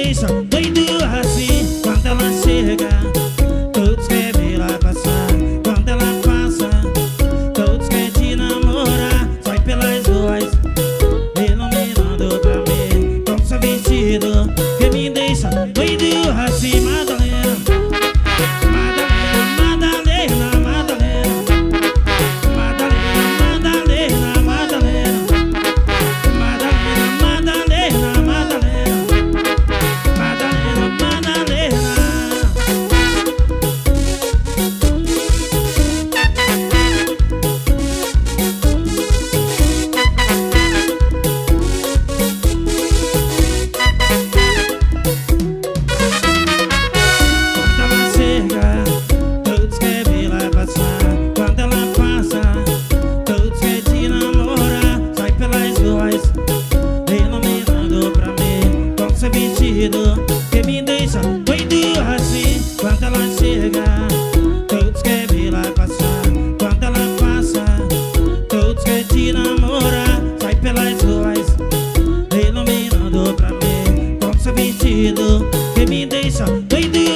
deixa doido assim. Quando ela chega, todos querem lá passar. Quando ela passa, todos querem te namorar. Sai pelas ruas, iluminando pra mim com seu vestido que me deixa doido assim. Madalena, Madalena, Madalena, Madalena, Madalena, Madalena, Madalena, Madalena, Madalena, Madalena, Madalena, Madalena. Que me deixa doido assim. Quando ela chega, todos querem lá passar. Quando ela passa, todos querem te namorar. Sai pelas ruas, iluminando pra mim com seu vestido que me deixa doido